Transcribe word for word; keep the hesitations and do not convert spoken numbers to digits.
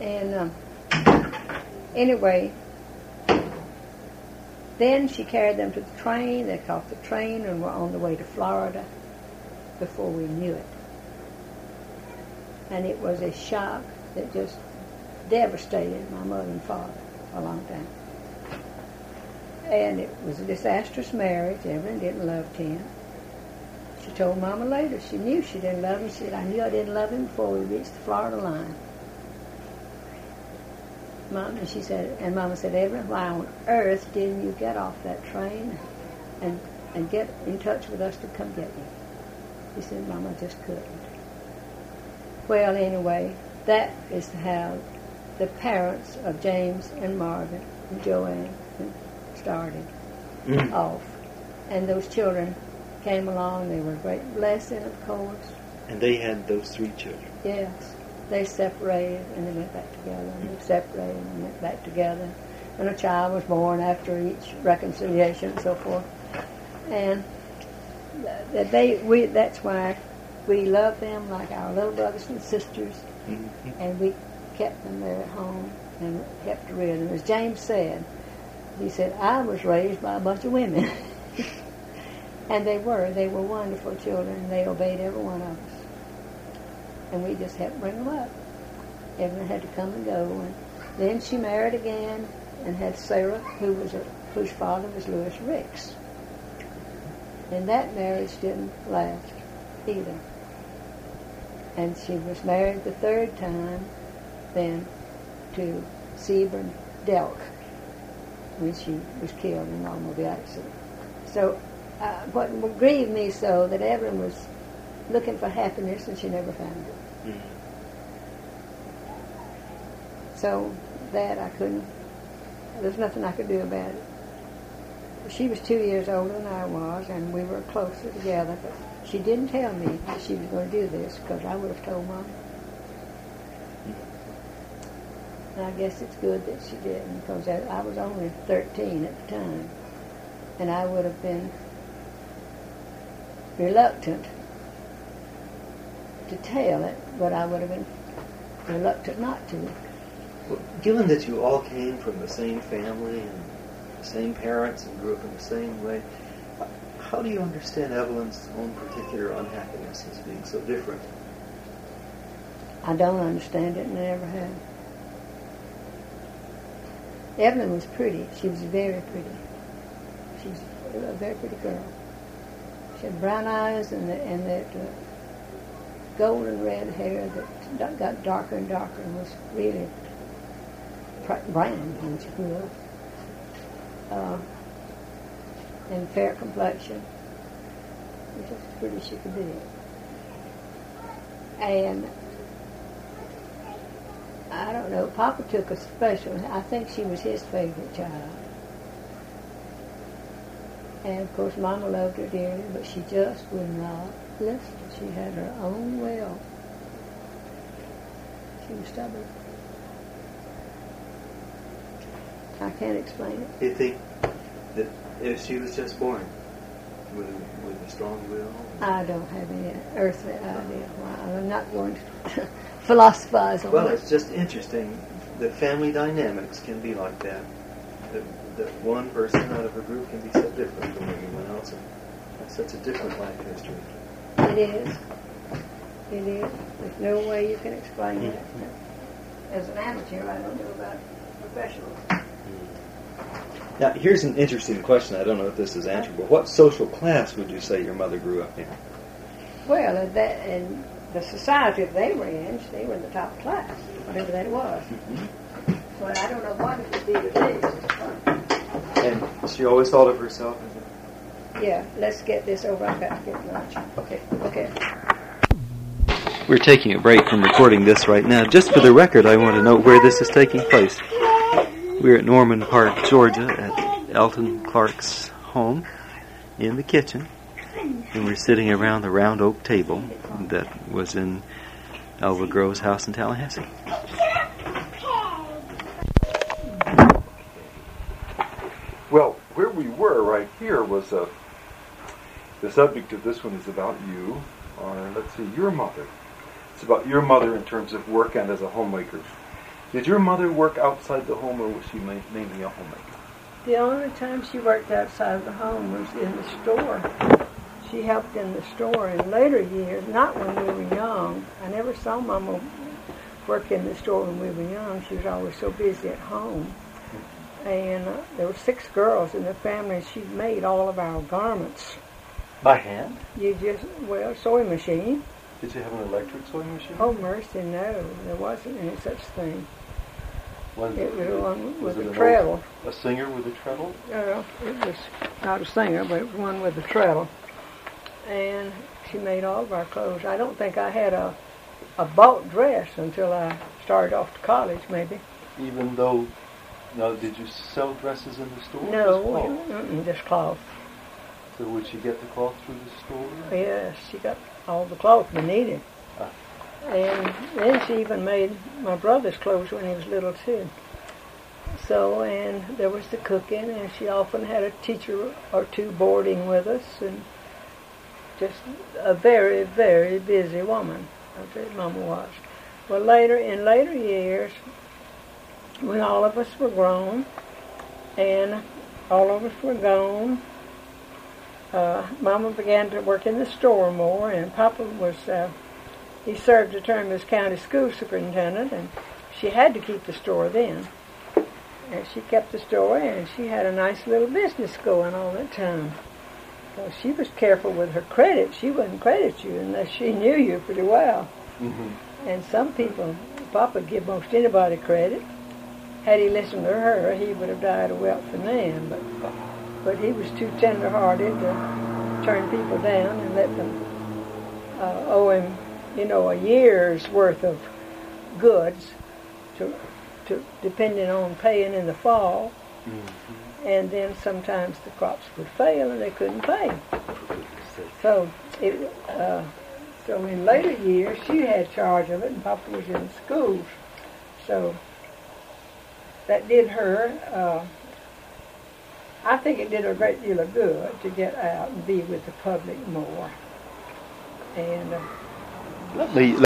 And um, anyway, then she carried them to the train. They caught the train and were on the way to Florida before we knew it. And it was a shock that just devastated my mother and father for a long time. And it was a disastrous marriage. Evelyn didn't love Tim. She told Mama later she knew she didn't love him. She said, I knew I didn't love him before we reached the Florida line. Mom, and she said, and Mama said, Evelyn, why on earth didn't you get off that train and and get in touch with us to come get you? She said, Mama just couldn't. Well, anyway, that is how the parents of James and Marvin and Joanne started mm. off. And those children came along. They were a great blessing, of course. And they had those three children? Yes. They separated and they went back together. And they separated and went back together. And a child was born after each reconciliation and so forth. And that they, we, that's why we love them like our little brothers and sisters. Mm-hmm. And we kept them there at home and kept rear them. As James said, he said, I was raised by a bunch of women. And they were. They were wonderful children. They obeyed every one of us. And we just helped bring them up. Evelyn had to come and go. And then she married again and had Sarah, who was a, whose father was Louis Ricks. And that marriage didn't last either. And she was married the third time then to Sebron Delk when she was killed in an automobile accident. So uh, what grieved me so that Evelyn was looking for happiness and she never found it. Mm-hmm. So that I couldn't, there's nothing I could do about it. She was two years older than I was, and we were closer together, but she didn't tell me that she was going to do this, because I would have told Mom. And I guess it's good that she didn't, because I, I was only thirteen at the time, and I would have been reluctant to tell it, but I would have been reluctant not to. Well, given that you all came from the same family and the same parents and grew up in the same way, how do you understand Evelyn's own particular unhappiness as being so different? I don't understand it and I never have. Evelyn was pretty. She was very pretty. She was a very pretty girl. She had brown eyes and, the, and that uh, golden red hair that got darker and darker and was really brown when she grew up. Uh, and fair complexion. It was just as pretty as she could be. And I don't know, Papa took a special, I think she was his favorite child. And of course Mama loved her dearly, but she just would not listen. She had her own will. She was stubborn. I can't explain it. Do you think that if she was just born with a, with a strong will? I don't have any earthly idea why. I'm not going to philosophize on well, it. Well, it's just interesting that family dynamics can be like that. That, that one person out of a group can be so different from everyone else. And that's such a different life history. It is. It is. There's no way you can explain mm-hmm. it. As an amateur, I don't know about professionals. Now, here's an interesting question. I don't know if this is answerable. What social class would you say your mother grew up in? Well, that in the society they were in, they were in the top class, whatever that was. Mm-hmm. But I don't know what it would be today. And she always thought of herself as a... Yeah, let's get this over. I've got to get lunch. Okay. Okay. We're taking a break from recording this right now. Just for the record, I want to know where this is taking place. We're at Norman Park, Georgia, at Elton Clark's home in the kitchen. And we're sitting around the round oak table that was in Elva Grove's house in Tallahassee. Well, where we were right here was uh, the subject of this one is about you, or let's see, your mother. It's about your mother in terms of work and as a homemaker. Did your mother work outside the home, or was she ma- mainly a homemaker? The only time she worked outside of the home was in the store. She helped in the store in later years, not when we were young. I never saw Mama work in the store when we were young. She was always so busy at home. And uh, there were six girls in the family, and she made all of our garments. By hand? You just, well, sewing machine. Did you have an electric sewing machine? Oh, mercy, no. There wasn't any such thing. One, It was one was with it a an treadle. old- a singer with a treadle? Uh, it was not a singer, but it was one with a treadle. And she made all of our clothes. I don't think I had a, a bought dress until I started off to college, maybe. Even though, no, did you sell dresses in the store? No, Just cloth? mm-mm, just cloth. So would she get the cloth through the store? Yes, she got all the cloth we needed. Ah. And then she even made my brother's clothes when he was little, too. So, and there was the cooking, and she often had a teacher or two boarding with us, and just a very, very busy woman. I said Mama was. Well, later, in later years, when all of us were grown, and all of us were gone, uh, Mama began to work in the store more, and Papa was, uh, he served a term as county school superintendent, and she had to keep the store then. And she kept the store, and she had a nice little business going all that time. So she was careful with her credit. She wouldn't credit you unless she knew you pretty well. Mm-hmm. And some people, Papa give most anybody credit. Had he listened to her, he would have died a wealthy man. But but he was too tender-hearted to turn people down and let them uh, owe him, you know, a year's worth of goods, to, to depending on paying in the fall. Mm-hmm. And then sometimes the crops would fail and they couldn't pay. So it, uh, so in later years, she had charge of it, and Papa was in schools. So that did her, uh, I think it did her a great deal of good to get out and be with the public more. And uh, Let me